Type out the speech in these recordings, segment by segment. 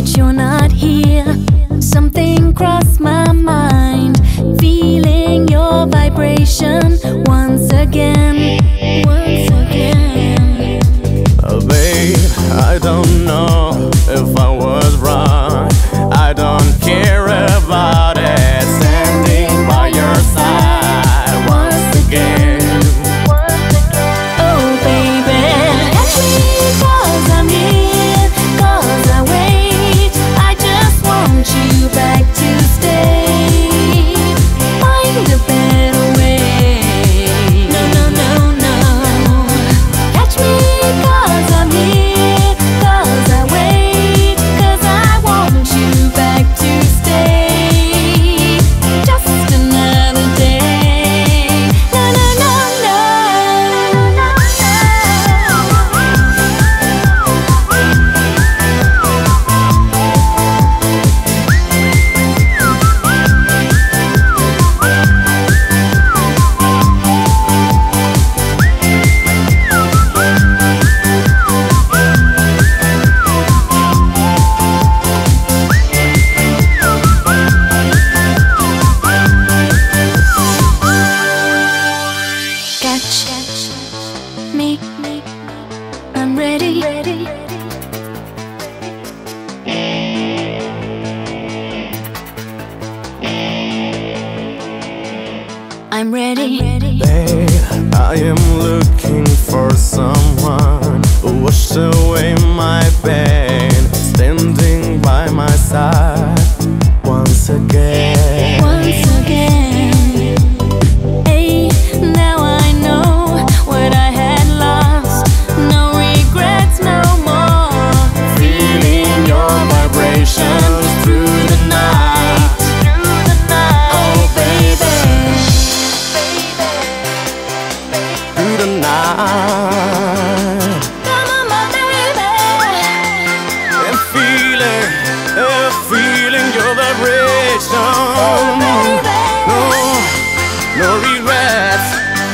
but you're not here. Something crossed my mind, feeling your vibration once again, once again. Babe, I don't know if I was wrong. I don't care about it. Standing by your side once again. Oh baby, catch me 'cause I'm here, 'cause I wait. I just want you back to stay. Find a better way. No, no, no, no. Catch me 'cause I'm here, 'cause I wait. 'Cause I want you back to stay. Just another day. No, no, no, no. Catch me, I'm ready. I'm ready. Babe, I am looking for someone who washed away my pain, standing by my side once again. Once again. Hey, now I know what I had lost. No regrets, no more. Feeling your vibrations through the night. Oh baby, Through the night. come on my baby. And feeling your vibration. No regrets,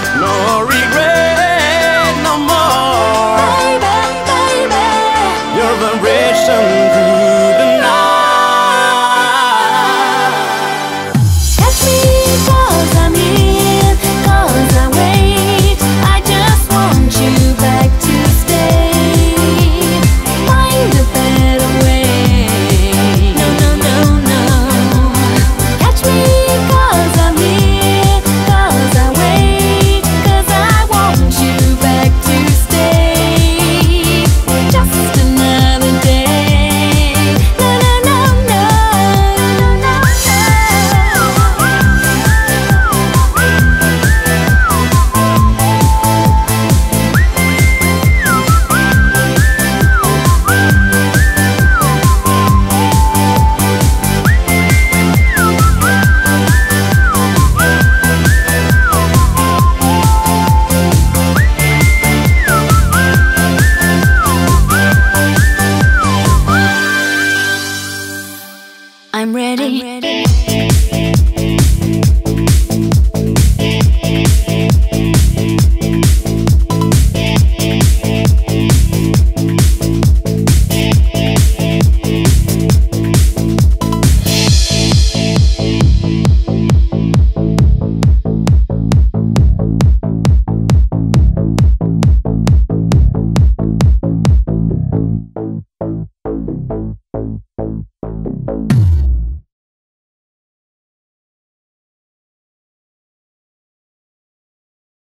no more. Baby, Your vibration through the night. catch me 'cause I'm here, 'cause I wait. I just want you back to stay. Find a better way. No, no, no, no. Catch me 'cause I'm here, 'cause I wait. 'Cause I want you back to stay. Just another day. No, no, no, no. I'm ready.